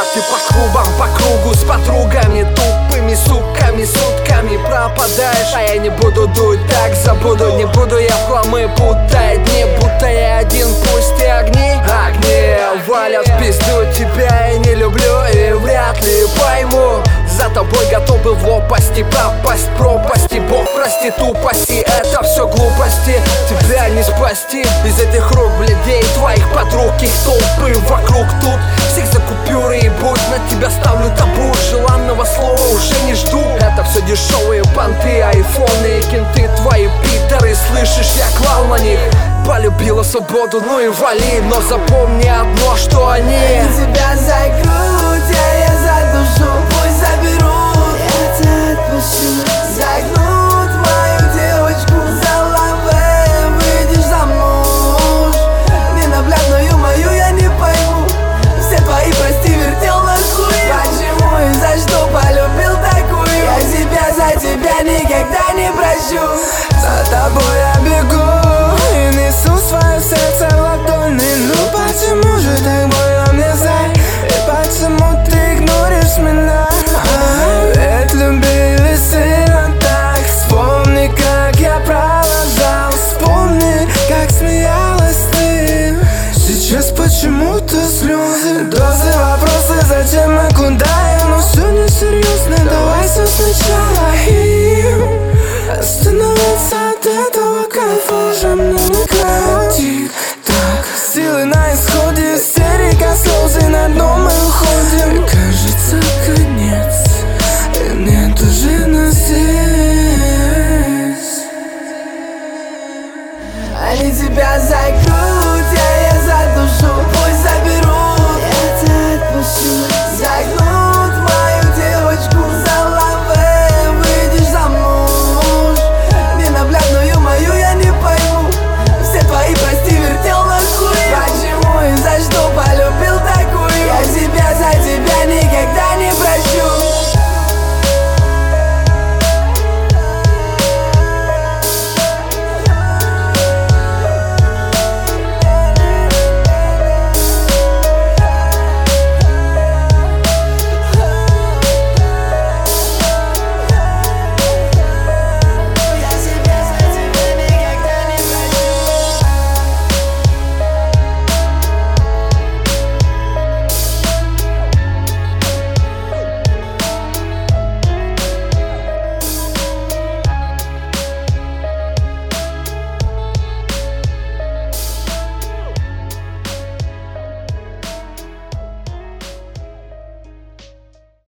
Ты по клубам, по кругу с подругами, тупыми суками, сутками пропадаешь. А я не буду дуть, так забуду. Не буду я в хламы путать дни, будто я один, пусть и огни валят в пизду. Тебя я не люблю и вряд ли пойму. За тобой готов был в лопасти пропасть, пропасти. Бог прости тупости, это все глупости. Тебя не спасти из этих рук блядей, твоих подруг, их толпы вокруг тут. Всех за купюры и будь, на тебя ставлю табу. Желанного слова уже не жду. Это все дешевые понты, айфоны и кенты. Твои питеры, слышишь, я клал на них. Полюбила свободу, ну и вали. Но запомни одно, что они тебя за игру